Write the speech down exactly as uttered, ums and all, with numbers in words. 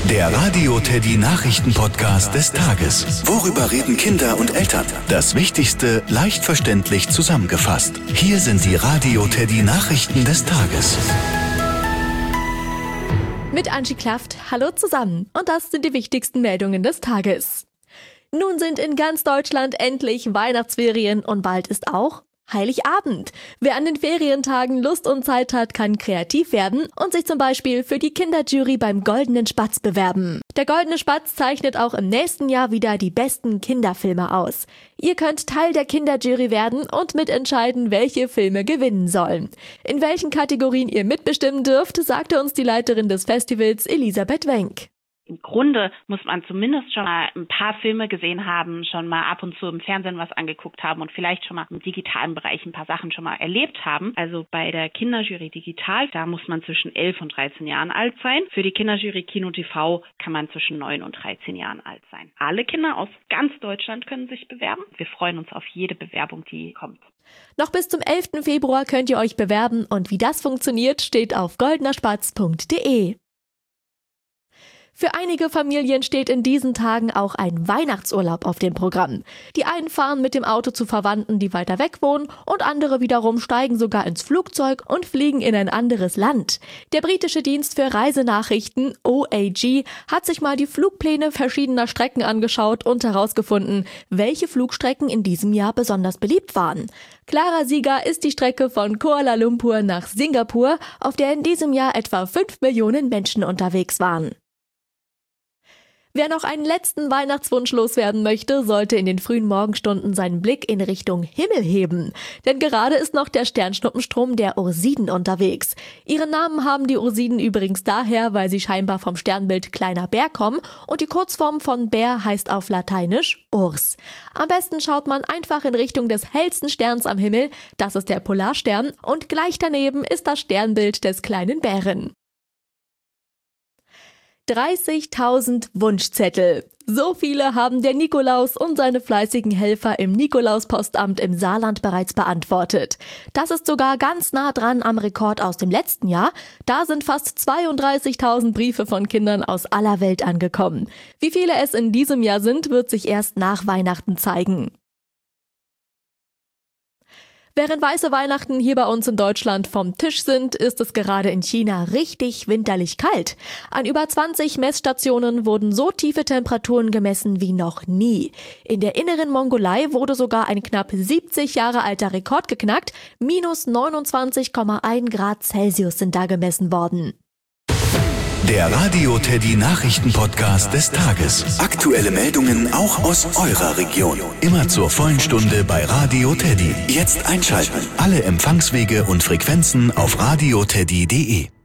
Der Radio Teddy Nachrichten-Podcast des Tages. Worüber reden Kinder und Eltern? Das Wichtigste leicht verständlich zusammengefasst. Hier sind die Radio Teddy Nachrichten des Tages. Mit Angie Klaft, hallo zusammen. Und das sind die wichtigsten Meldungen des Tages. Nun sind in ganz Deutschland endlich Weihnachtsferien und bald ist auch Heiligabend. Wer an den Ferientagen Lust und Zeit hat, kann kreativ werden und sich zum Beispiel für die Kinderjury beim Goldenen Spatz bewerben. Der Goldene Spatz zeichnet auch im nächsten Jahr wieder die besten Kinderfilme aus. Ihr könnt Teil der Kinderjury werden und mitentscheiden, welche Filme gewinnen sollen. In welchen Kategorien ihr mitbestimmen dürft, sagte uns die Leiterin des Festivals Elisabeth Wenk. Im Grunde muss man zumindest schon mal ein paar Filme gesehen haben, schon mal ab und zu im Fernsehen was angeguckt haben und vielleicht schon mal im digitalen Bereich ein paar Sachen schon mal erlebt haben. Also bei der Kinderjury Digital, da muss man zwischen elf und dreizehn Jahren alt sein. Für die Kinderjury Kino T V kann man zwischen neun und dreizehn Jahren alt sein. Alle Kinder aus ganz Deutschland können sich bewerben. Wir freuen uns auf jede Bewerbung, die kommt. Noch bis zum elften Februar könnt ihr euch bewerben und wie das funktioniert, steht auf goldenerspatz punkt de. Für einige Familien steht in diesen Tagen auch ein Weihnachtsurlaub auf dem Programm. Die einen fahren mit dem Auto zu Verwandten, die weiter weg wohnen, und andere wiederum steigen sogar ins Flugzeug und fliegen in ein anderes Land. Der britische Dienst für Reisenachrichten O A G hat sich mal die Flugpläne verschiedener Strecken angeschaut und herausgefunden, welche Flugstrecken in diesem Jahr besonders beliebt waren. Klarer Sieger ist die Strecke von Kuala Lumpur nach Singapur, auf der in diesem Jahr etwa fünf Millionen Menschen unterwegs waren. Wer noch einen letzten Weihnachtswunsch loswerden möchte, sollte in den frühen Morgenstunden seinen Blick in Richtung Himmel heben. Denn gerade ist noch der Sternschnuppenstrom der Ursiden unterwegs. Ihren Namen haben die Ursiden übrigens daher, weil sie scheinbar vom Sternbild Kleiner Bär kommen und die Kurzform von Bär heißt auf Lateinisch Urs. Am besten schaut man einfach in Richtung des hellsten Sterns am Himmel, das ist der Polarstern, und gleich daneben ist das Sternbild des kleinen Bären. dreißigtausend Wunschzettel. So viele haben der Nikolaus und seine fleißigen Helfer im Nikolauspostamt im Saarland bereits beantwortet. Das ist sogar ganz nah dran am Rekord aus dem letzten Jahr. Da sind fast zweiunddreißigtausend Briefe von Kindern aus aller Welt angekommen. Wie viele es in diesem Jahr sind, wird sich erst nach Weihnachten zeigen. Während weiße Weihnachten hier bei uns in Deutschland vom Tisch sind, ist es gerade in China richtig winterlich kalt. An über zwanzig Messstationen wurden so tiefe Temperaturen gemessen wie noch nie. In der inneren Mongolei wurde sogar ein knapp siebzig Jahre alter Rekord geknackt. minus neunundzwanzig Komma eins Grad Celsius sind da gemessen worden. Der Radio Teddy Nachrichten-Podcast des Tages. Aktuelle Meldungen auch aus eurer Region. Immer zur vollen Stunde bei Radio Teddy. Jetzt einschalten. Alle Empfangswege und Frequenzen auf radio teddy punkt de.